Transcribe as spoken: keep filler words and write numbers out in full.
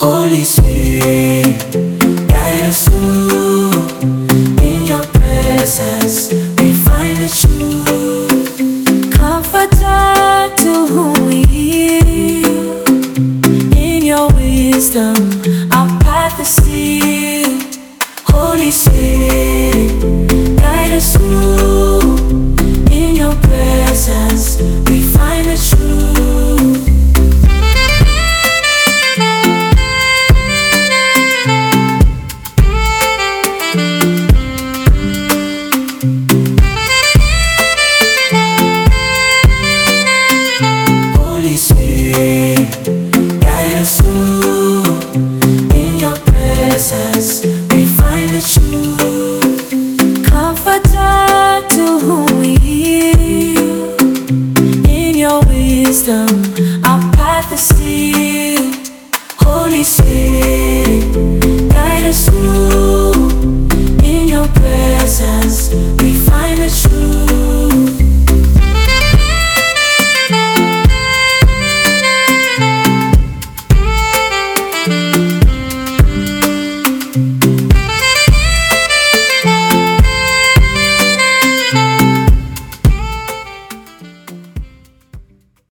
Holy Spirit, guide us through. In your presence, we find the truth. Comforter to whom we yield. In your wisdom, our path is sealed. Holy Spirit, guide us through. In your presence, we find the truth. Holy Spirit, guide us through. In your presence, we find the truth. Comforter to whom we yield. In your wisdom, our path is sealed. Holy Spirit, guide us through. In your presence,